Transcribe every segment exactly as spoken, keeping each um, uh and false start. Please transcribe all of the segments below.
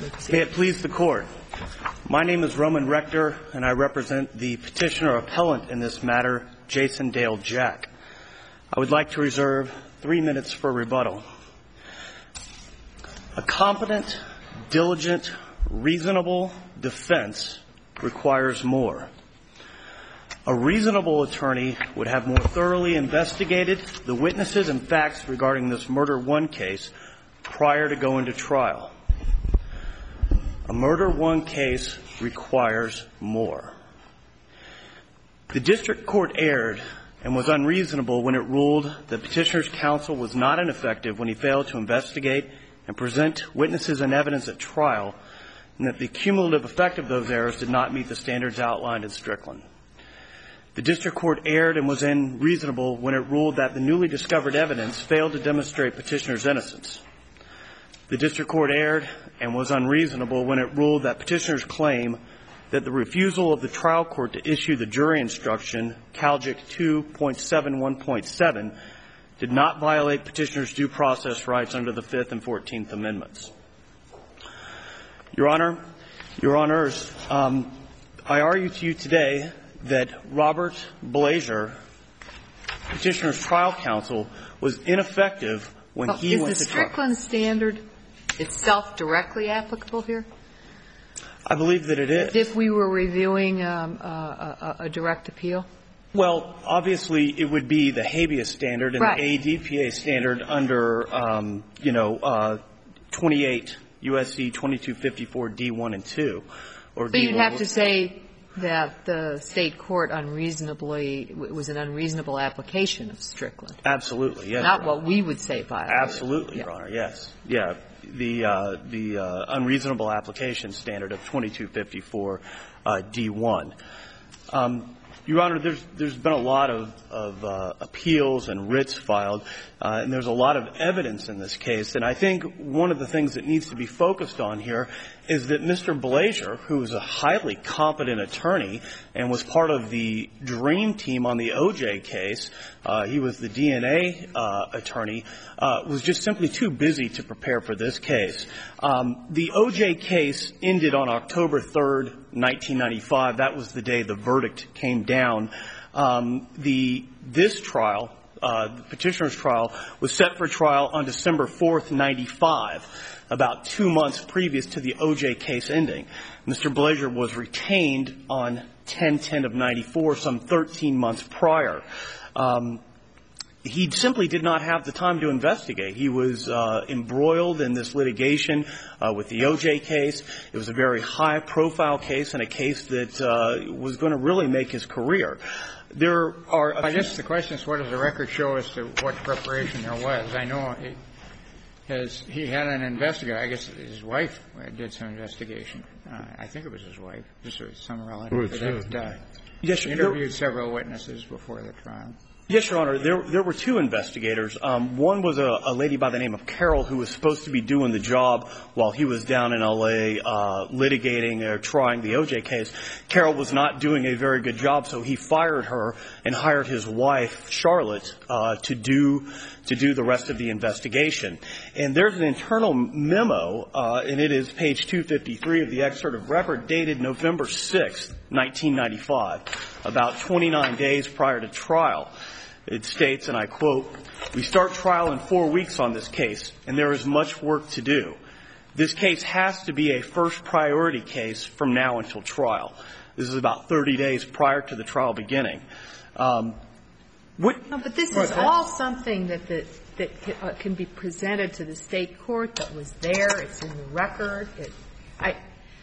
May it please the Court. My name is Roman Rector, and I represent the petitioner appellant in this matter, Jason Dale Jack. I would like to reserve three minutes for rebuttal. A competent, diligent, reasonable defense requires more. A reasonable attorney would have more thoroughly investigated the witnesses and facts regarding this Murder One case prior to going to trial. A Murder One case requires more. The district court erred and was unreasonable when it ruled that petitioner's counsel was not ineffective when he failed to investigate and present witnesses and evidence at trial, and that the cumulative effect of those errors did not meet the standards outlined in Strickland. The district court erred and was unreasonable when it ruled that the newly discovered evidence failed to demonstrate petitioner's innocence. The district court erred and was unreasonable when it ruled that petitioner's claim that the refusal of the trial court to issue the jury instruction, Calgic two point seven one point seven, did not violate petitioner's due process rights under the Fifth and Fourteenth Amendments. Your Honor, Your Honors, um, I argue to you today that Robert Blazer, petitioner's trial counsel, was ineffective when well, he went to trial. Is the Strickland standard itself directly applicable here? I believe that it is. If we were reviewing um, a, a, a direct appeal? Well, obviously, it would be the habeas standard and right. the A D P A standard under, um, you know, uh, twenty-eight U S C twenty-two fifty-four D one and two. Or so you'd have to say that the state court unreasonably it was an unreasonable application of Strickland. Absolutely, yes. Not what we would say violated. Absolutely, yeah. Your Honor, yes. Yeah. The uh, the uh, unreasonable application standard of twenty-two fifty-four uh, D one. Um, Your Honor, there's there's been a lot of, of uh, appeals and writs filed, uh, and there's a lot of evidence in this case. And I think one of the things that needs to be focused on here is that Mister Blazer, who is a highly competent attorney and was part of the dream team on the O J case, uh, he was the D N A uh, attorney, uh, was just simply too busy to prepare for this case. Um, the O J case ended on October third, nineteen ninety-five. That was the day the verdict came down. Um, the this trial, uh, the petitioner's trial, was set for trial on December fourth, ninety-five, about two months previous to the O J case ending. Mister Blazer was retained on ten ten of ninety-four, some thirteen months prior. Um, He simply did not have the time to investigate. He was uh, embroiled in this litigation uh, with the O J case. It was a very high-profile case and a case that uh, was going to really make his career. There are. A I guess the question is, what does the record show as to what preparation there was? I know it has, he had an investigator. I guess his wife did some investigation. Uh, I think it was his wife, just some relative that uh, yes, interviewed several witnesses before the trial. Yes, Your Honor. There, there were two investigators. Um, one was a, a lady by the name of Carol who was supposed to be doing the job while he was down in L A uh, litigating or trying the O J case. Carol was not doing a very good job, so he fired her and hired his wife, Charlotte, uh, to do to do the rest of the investigation. And there's an internal memo, uh, and it is page two fifty-three of the excerpt of record, dated November sixth, nineteen ninety-five, about twenty-nine days prior to trial. It states, and I quote, "We start trial in four weeks on this case, and there is much work to do. This case has to be a first priority case from now until trial." This is about thirty days prior to the trial beginning. Um, what, no, but this is all something that, the, that can be presented to the state court that was there. It's in the record. It, I,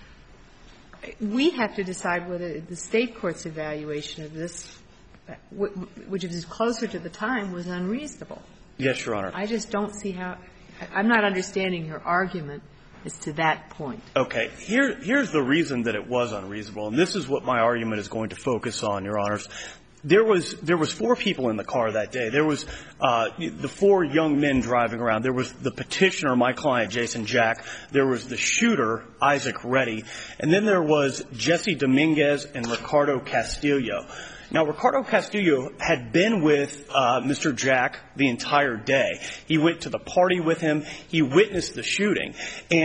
we have to decide whether the state court's evaluation of this, which is closer to the time, was unreasonable. Yes, Your Honor. I just don't see how – I'm not understanding your argument as to that point. Okay. Here, here's the reason that it was unreasonable, and this is what my argument is going to focus on, Your Honors. There was there was four people in the car that day. There was uh, the four young men driving around. There was the petitioner, my client, Jason Jack. There was the shooter, Isaac Reddy. And then there was Jesse Dominguez and Ricardo Castillo. Now, Ricardo Castillo had been with uh, Mister Jack the entire day. He went to the party with him. He witnessed the shooting. And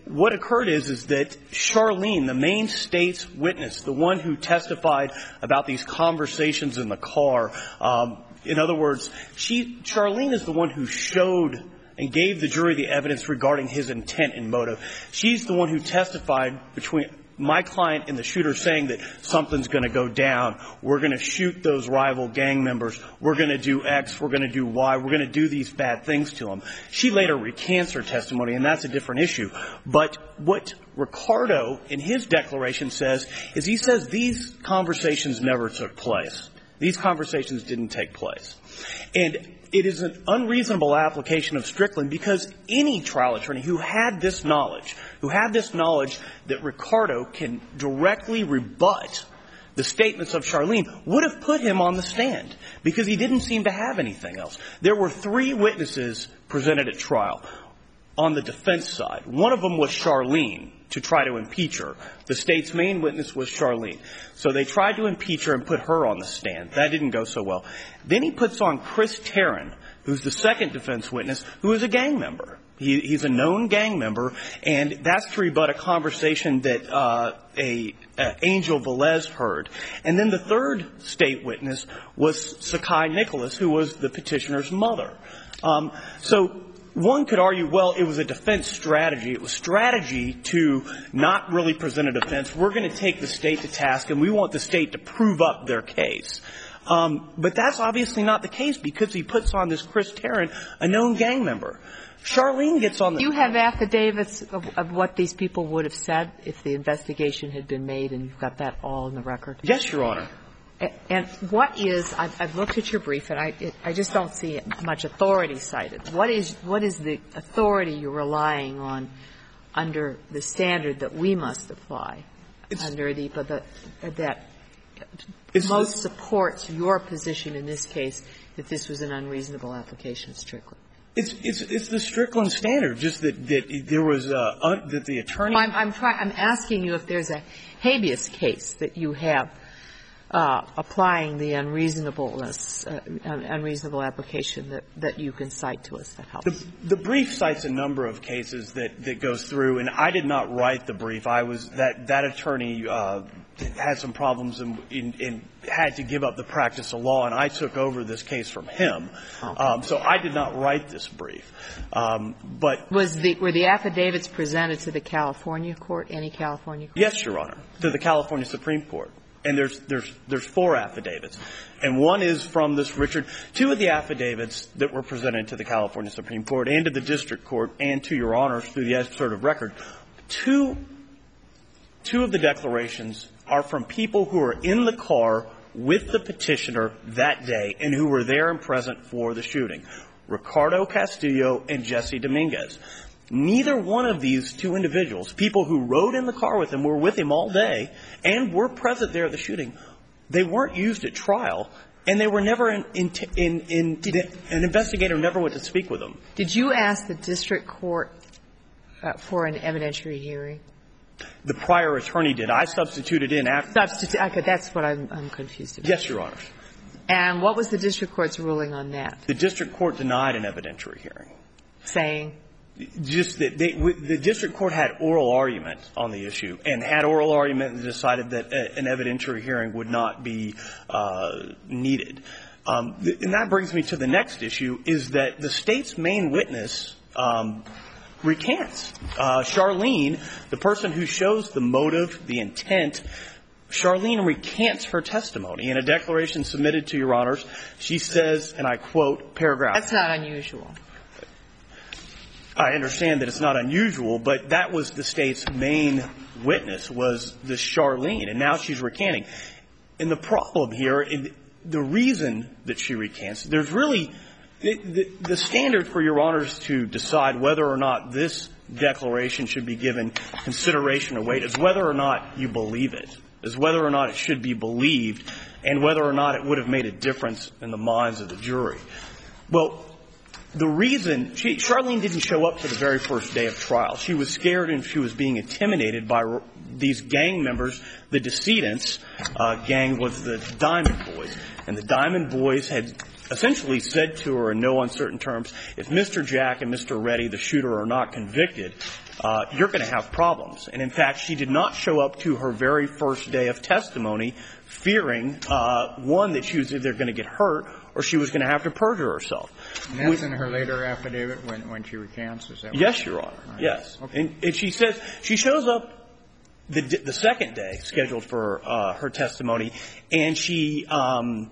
what occurred is, is that Charlene, the main state's witness, the one who testified about these conversations in the car, um, in other words, she, Charlene is the one who showed and gave the jury the evidence regarding his intent and motive. She's the one who testified between my client and the shooter saying that something's going to go down. We're going to shoot those rival gang members. We're going to do X. We're going to do Y. We're going to do these bad things to them. She later recants her testimony, and that's a different issue. But what Ricardo in his declaration says is he says these conversations never took place. These conversations didn't take place. And it is an unreasonable application of Strickland because any trial attorney who had this knowledge, who had this knowledge that Ricardo can directly rebut the statements of Charlene, would have put him on the stand because he didn't seem to have anything else. There were three witnesses presented at trial on the defense side. One of them was Charlene to try to impeach her. The state's main witness was Charlene. So they tried to impeach her and put her on the stand. That didn't go so well. Then he puts on Chris Tarrin, who's the second defense witness, who is a gang member. He, he's a known gang member, and that's to rebut a conversation that uh, a, a Angel Velez heard. And then the third state witness was Sakai Nicholas, who was the petitioner's mother. Um, so one could argue, well, it was a defense strategy. It was strategy to not really present a defense. We're going to take the state to task, and we want the state to prove up their case. Um, but that's obviously not the case because he puts on this Chris Tarrin, a known gang member. Charlene gets on the... Do you have affidavits of, of what these people would have said if the investigation had been made, and you've got that all in the record? Yes, Your Honor. And what is, I've, I've looked at your brief, and I, it, I just don't see much authority cited. What is, what is the authority you're relying on under the standard that we must apply it's, under the, but the, that most supports your position in this case that this was an unreasonable application of Strickland? It's, it's, it's the Strickland standard, just that, that there was, uh, un, that the attorney... I'm, I'm trying, I'm asking you if there's a habeas case that you have Uh, applying the unreasonableness, uh, unreasonable application that, that you can cite to us that helps. The, the brief cites a number of cases that, that goes through, and I did not write the brief. I was that that attorney uh, had some problems and, and, and had to give up the practice of law, and I took over this case from him. Okay. Um, so I did not write this brief. Um, but was the were the affidavits presented to the California court? Any California court? Yes, Your Honor, to the California Supreme Court. And there's, there's, there's four affidavits. And one is from this Richard. Two of the affidavits that were presented to the California Supreme Court and to the district court and to Your Honors through the excerpt of record, two, two of the declarations are from people who are in the car with the petitioner that day and who were there and present for the shooting. Ricardo Castillo and Jesse Dominguez. Neither one of these two individuals, people who rode in the car with him, were with him all day, and were present there at the shooting, they weren't used at trial, and they were never in, in, in, in did, an investigator never went to speak with them. Did you ask the district court uh, for an evidentiary hearing? The prior attorney did. I substituted in after. Substitute. Okay, that's what I'm, I'm confused about. Yes, Your Honor. And what was the district court's ruling on that? The district court denied an evidentiary hearing. Saying? Just that they, the district court had oral argument on the issue and had oral argument and decided that a, an evidentiary hearing would not be uh, needed. Um, and that brings me to the next issue, is that the state's main witness um, recants. Uh, Charlene, the person who shows the motive, the intent, Charlene recants her testimony. In a declaration submitted to Your Honors, she says, and I quote, paragraph. That's not unusual. I understand that it's not unusual, but that was the state's main witness, was this Charlene, and now she's recanting. And the problem here, in the reason that she recants, there's really the, the, the standard for Your Honors to decide whether or not this declaration should be given consideration or weight is whether or not you believe it, is whether or not it should be believed, and whether or not it would have made a difference in the minds of the jury. Well, the reason she, Charlene didn't show up for the very first day of trial. She was scared and she was being intimidated by these gang members, the decedents. Uh, gang was the Diamond Boys. And the Diamond Boys had essentially said to her in no uncertain terms, if Mister Jack and Mister Reddy, the shooter, are not convicted, uh, you're going to have problems. And, in fact, she did not show up to her very first day of testimony fearing, uh, one, that she was either going to get hurt or she was going to have to perjure herself. And that's in her later affidavit when, when she recants, is that Yes, Your Honor. Right. Yes. Okay. And, and she says she shows up the, the second day scheduled for uh, her testimony, and she um,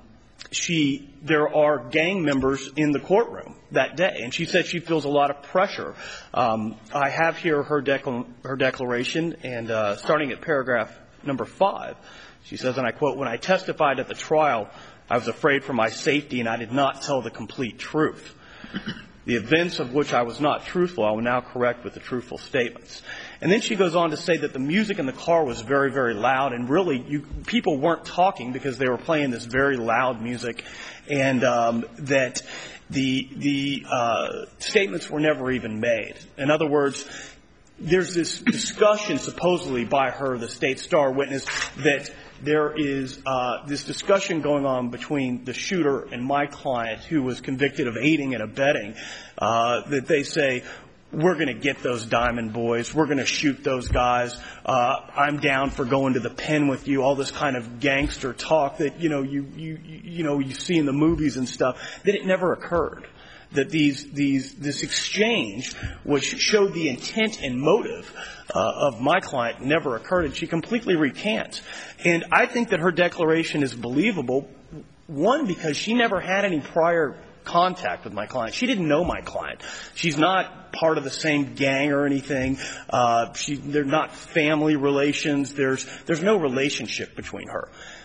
she there are gang members in the courtroom that day, and she said she feels a lot of pressure. Um, I have here her decla- her declaration, and uh, starting at paragraph number five, she says, and I quote, "When I testified at the trial, I was afraid for my safety, and I did not tell the complete truth. The events of which I was not truthful, I will now correct with the truthful statements." And then she goes on to say that the music in the car was very, very loud, and really you, people weren't talking because they were playing this very loud music, and um, that the the uh, statements were never even made. In other words, there's this discussion supposedly by her, the state star witness, that there is uh, this discussion going on between the shooter and my client, who was convicted of aiding and abetting, uh, that they say, we're going to get those Diamond Boys. We're going to shoot those guys. Uh, I'm down for going to the pen with you. All this kind of gangster talk that, you know, you, you, you know, you see in the movies and stuff, that it never occurred. That these, these, this exchange, which showed the intent and motive uh, of my client, never occurred, and she completely recants. And I think that her declaration is believable, one, because she never had any prior contact with my client. She didn't know my client. She's not part of the same gang or anything. Uh, she, they're not family relations. There's, there's no relationship between her.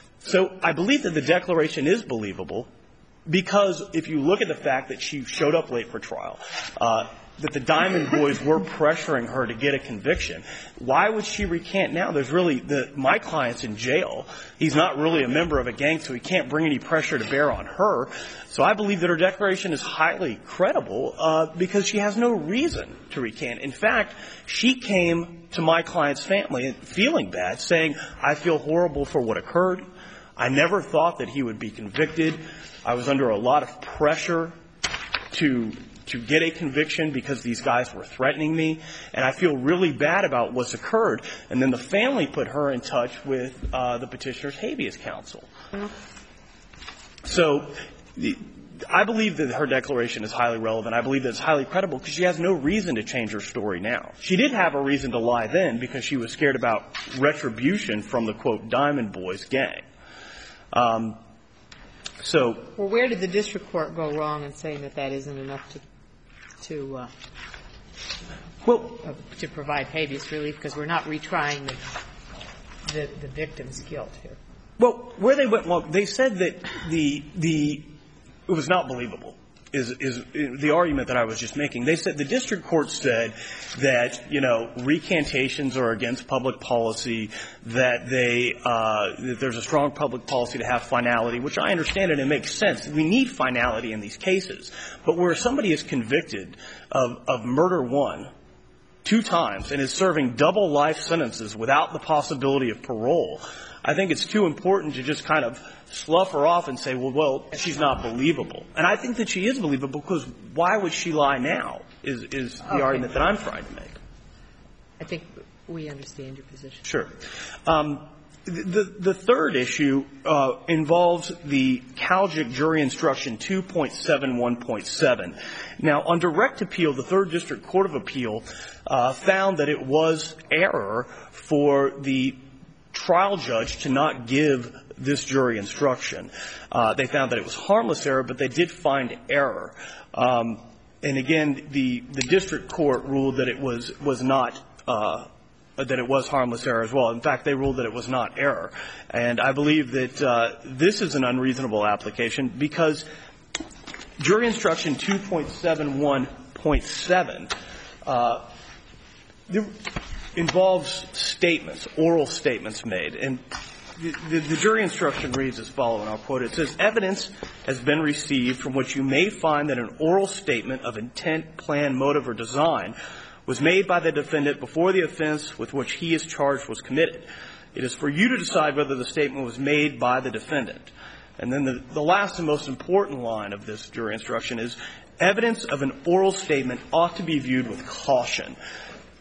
So I believe that the declaration is believable, because if you look at the fact that she showed up late for trial, uh, that the Diamond Boys were pressuring her to get a conviction, why would she recant now? There's really, the, my client's in jail. He's not really a member of a gang, so he can't bring any pressure to bear on her. So I believe that her declaration is highly credible, uh, because she has no reason to recant. In fact, she came to my client's family feeling bad, saying, I feel horrible for what occurred. I never thought that he would be convicted. I was under a lot of pressure to to get a conviction because these guys were threatening me, and I feel really bad about what's occurred. And then the family put her in touch with uh, the petitioner's habeas counsel. So the, I believe that her declaration is highly relevant. I believe that it's highly credible because she has no reason to change her story now. She did have a reason to lie then because she was scared about retribution from the, quote, Diamond Boys gang. Um, so, well, where did the district court go wrong in saying that that isn't enough to to uh, well uh, to provide habeas relief, because we're not retrying the, the the victim's guilt here? Well, where they went wrong, they said that the the it was not believable. Is, is the argument that I was just making. They said, the district court said that, you know, recantations are against public policy, that they, uh, that there's a strong public policy to have finality, which I understand and it makes sense. We need finality in these cases. But where somebody is convicted of, of murder one, two times, and is serving double life sentences without the possibility of parole, I think it's too important to just kind of slough her off and say, well, well, she's not believable. And I think that she is believable, because why would she lie now is, is the okay. argument that I'm trying to make. I think we understand your position. Sure. Um, the, the third issue uh, involves the Calgic jury instruction two point seven one point seven. Now, on direct appeal, the Third District Court of Appeal uh, found that it was error for the trial judge to not give this jury instruction. Uh, they found that it was harmless error, but they did find error. Um, and again, the, the district court ruled that it was, was not, uh, that it was harmless error as well. In fact, they ruled that it was not error. And I believe that uh, this is an unreasonable application, because jury instruction two point seven one point seven uh, involves statements, oral statements made. And the, the, the jury instruction reads as follows, and I'll quote it. It says, evidence has been received from which you may find that an oral statement of intent, plan, motive, or design was made by the defendant before the offense with which he is charged was committed. It is for you to decide whether the statement was made by the defendant. And then the, the last and most important line of this jury instruction is, evidence of an oral statement ought to be viewed with caution.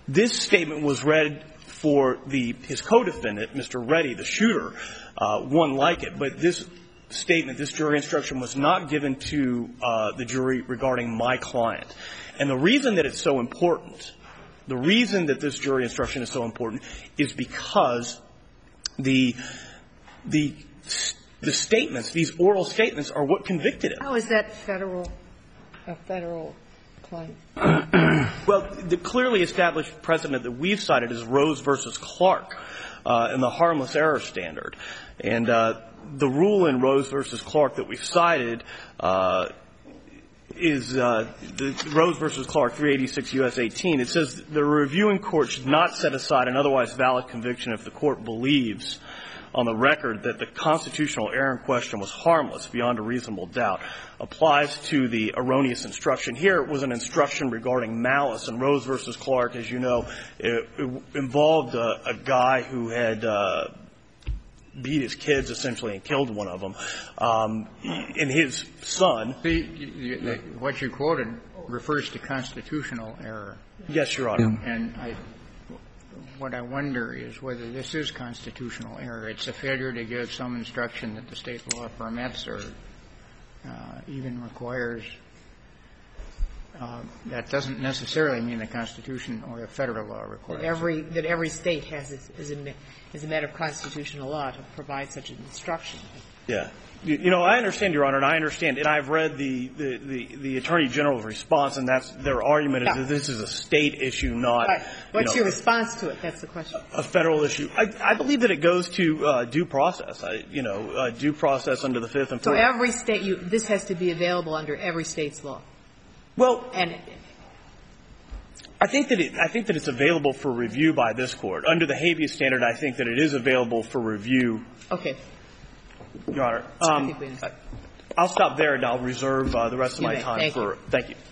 This statement was read for the his co-defendant, Mister Reddy, the shooter, uh, one like it. But this statement, this jury instruction, was not given to uh, the jury regarding my client. And the reason that it's so important, the reason that this jury instruction is so important, is because the the the statements, these oral statements, are what convicted him. How is that federal, a federal claim? Well, the clearly established precedent that we've cited is Rose versus Clark uh, in the harmless error standard. And uh, the rule in Rose versus Clark that we've cited uh, is uh, the Rose versus Clark, three eighty-six U S eighteen. It says the reviewing court should not set aside an otherwise valid conviction if the court believes on the record that the constitutional error in question was harmless beyond a reasonable doubt. Applies to the erroneous instruction. Here it was an instruction regarding malice. And Rose versus Clark, as you know, it, it involved a, a guy who had uh, beat his kids essentially and killed one of them. Um, and his son. The, what you quoted refers to constitutional error. Yes, Your Honor. And I, what I wonder is whether this is constitutional error. It's a failure to give some instruction that the state law permits or uh, even requires. Uh, that doesn't necessarily mean the Constitution or the federal law requires. That every that every state has as a, as a matter of constitutional law to provide such an instruction. Yeah. You, you know, I understand, Your Honor, and I understand, and I've read the, the, the, the Attorney General's response, and that's their argument is yeah. that this is a state issue, not, right. What's you know, your response to it? That's the question. A federal issue. I, I believe that it goes to uh, due process, I, you know, uh, due process under the Fifth and Fourth. So every state, you, this has to be available under every state's law. Well, and I think that it, I think that it's available for review by this court. Under the habeas standard, I think that it is available for review. Okay. Your Honor, um, I'll stop there and I'll reserve uh, the rest of you my may. time thank for. You. Thank you.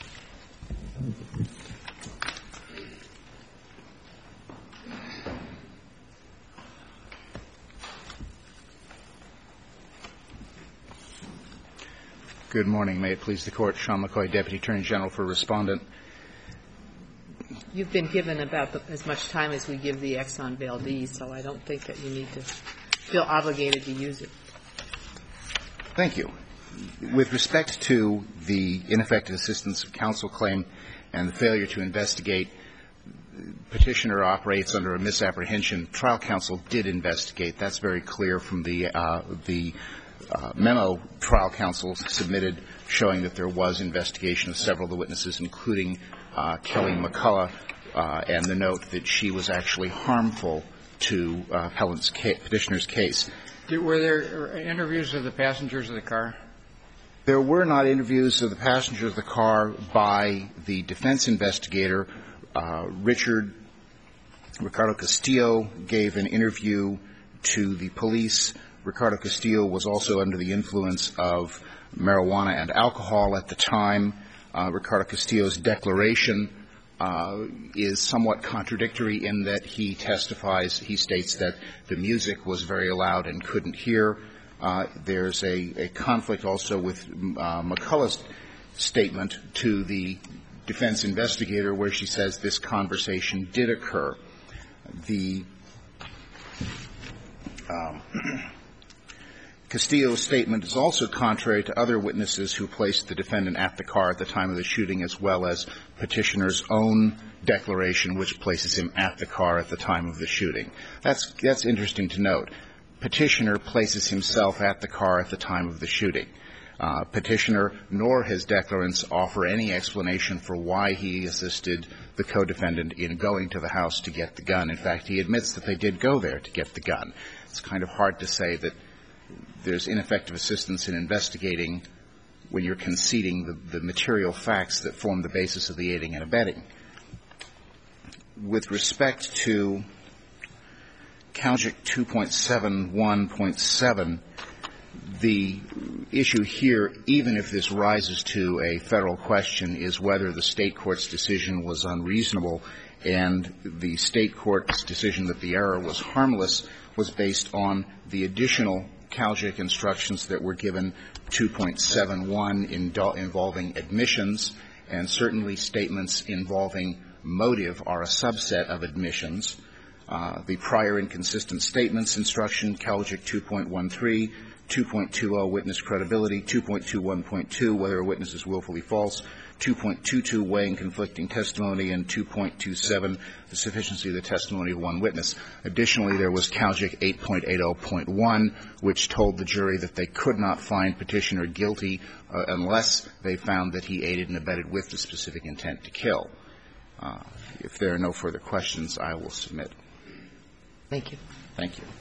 Good morning. May it please the Court. Sean McCoy, Deputy Attorney General for Respondent. You've been given about the, as much time as we give the Exxon Valdez, so I don't think that you need to feel obligated to use it. Thank you. With respect to the ineffective assistance of counsel claim and the failure to investigate, petitioner operates under a misapprehension. Trial counsel did investigate. That's very clear from the uh, the uh, memo trial counsel submitted showing that there was investigation of several of the witnesses, including uh, Kelly McCullough, uh, and the note that she was actually harmful to uh, appellant's case, petitioner's case. Were there interviews of the passengers of the car? There were not interviews of the passengers of the car by the defense investigator. Uh, Richard Ricardo Castillo gave an interview to the police. Ricardo Castillo was also under the influence of marijuana and alcohol at the time. Uh, Ricardo Castillo's declaration Uh, is somewhat contradictory in that he testifies, he states that the music was very loud and couldn't hear. Uh, there's a, a conflict also with uh, McCullough's statement to the defense investigator where she says this conversation did occur. The um, Castillo's statement is also contrary to other witnesses who placed the defendant at the car at the time of the shooting, as well as petitioner's own declaration, which places him at the car at the time of the shooting. That's, that's interesting to note. Petitioner places himself at the car at the time of the shooting. Uh, petitioner nor his declarants offer any explanation for why he assisted the co-defendant in going to the house to get the gun. In fact, he admits that they did go there to get the gun. It's kind of hard to say that there's ineffective assistance in investigating when you're conceding the, the material facts that form the basis of the aiding and abetting. With respect to Calgic two point seven one point seven, the issue here, even if this rises to a federal question, is whether the state court's decision was unreasonable, and the state court's decision that the error was harmless was based on the additional Calgic instructions that were given, two point seven one in, involving admissions, and certainly statements involving motive are a subset of admissions. Uh, the prior inconsistent statements instruction, Calgic two point one three, two point two zero, witness credibility, two point two one point two, whether a witness is willfully false, two point two two, weighing conflicting testimony, and two point two seven, the sufficiency of the testimony of one witness. Additionally, there was Calgic eight point eight zero point one, which told the jury that they could not find Petitioner guilty uh, unless they found that he aided and abetted with the specific intent to kill. Uh, if there are no further questions, I will submit. Thank you. Thank you.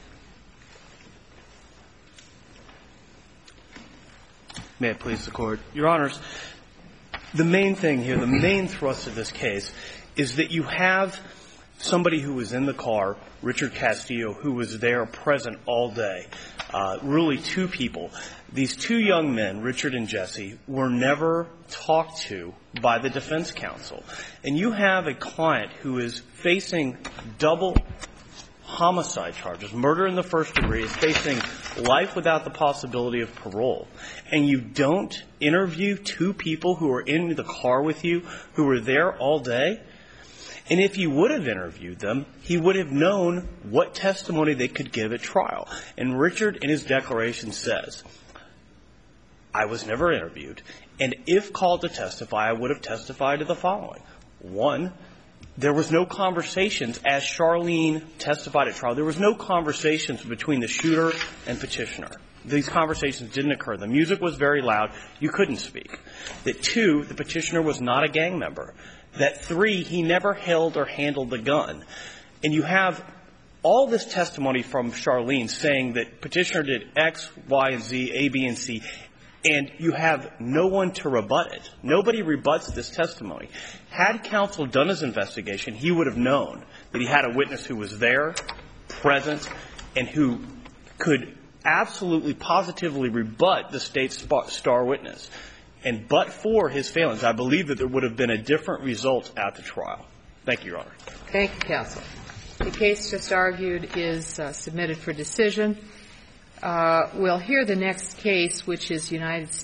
May it please the Court. Your Honors, the main thing here, the main thrust of this case, is that you have somebody who was in the car, Richard Castillo, who was there present all day. Uh, really two people. These two young men, Richard and Jesse, were never talked to by the defense counsel. And you have a client who is facing double homicide charges, murder in the first degree, is facing life without the possibility of parole, and you don't interview two people who are in the car with you, who were there all day? And if you would have interviewed them, he would have known what testimony they could give at trial. And Richard, in his declaration, says, I was never interviewed, and if called to testify, I would have testified to the following. One, there was no conversations, as Charlene testified at trial, there was no conversations between the shooter and Petitioner. These conversations didn't occur. The music was very loud. You couldn't speak. That two, the Petitioner was not a gang member. That three, he never held or handled the gun. And you have all this testimony from Charlene saying that Petitioner did X, Y, and Z, A, B, and C, and you have no one to rebut it. Nobody rebuts this testimony. Had counsel done his investigation, he would have known that he had a witness who was there, present, and who could absolutely positively rebut the State's star witness. And but for his failings, I believe that there would have been a different result at the trial. Thank you, Your Honor. Thank you, counsel. The case just argued is uh, submitted for decision. Uh, we'll hear the next case, which is United States.